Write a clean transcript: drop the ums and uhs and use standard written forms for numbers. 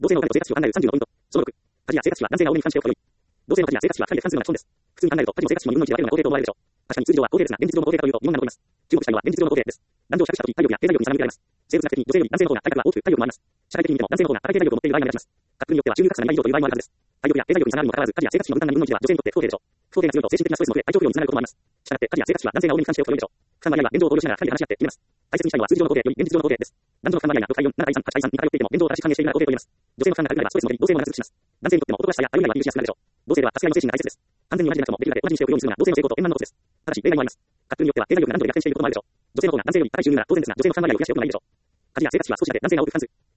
同性のお金と生活費を考える30のポイント。その6、家事や生活費は男性が多めに負担しておくことより、同性の家事や生活費は2人で負担するのが基本です。普通に考えると、家事の生活費の2分の1で割るのが公平と思われるでしょう。確かに通常は公平ですが、現実上の公平かというと疑問が残ります。中国社会は現実上の公平です。男女を比較したとき、体力や経済力に差が見られます。生物学的に女性より男性の方が体格が大きく体力もあります。社会的に見ても男性の方が荒い経済力を持っている場合が目立ちます。学区によっては収入格差がないよという場合もあるはずです。体力や経済力に差があるにもかかわらず、家事や生活費の分担が2分の1では女性にとって不公平でしょう。不公平が強いと精神的なストレスの増え、体調不良につながることもあります。したがって家事や生活費は男性が多めに負担しておくと良いでしょう。負担割合は現状を考慮しながら2人で話し合って決めます。大切にしたいのは数字上の公平より現実上の公平です。男女の負担割合が6対4、7対3、8対3に偏っていても現状を正しく反映しているなら公平と言えます。女性の負担が軽くなればストレスも減り、同性も長続きします。男性にとっても男らしさやあるいは許しやすくなるでしょう。同性では助け合いの精神が大切です。完全に同じでなくてもできるだけ同じにしておくようにするのが同性の成功と円満のコツです。ただし例外もあります。学区によっては経済力が何度も逆転していることもあるでしょう。女性の方が男性より高い収入なら当然ですが、女性の負担割合を増やしておくのがいいでしょう。家事や生活費は少しだけ男性が多く負担する。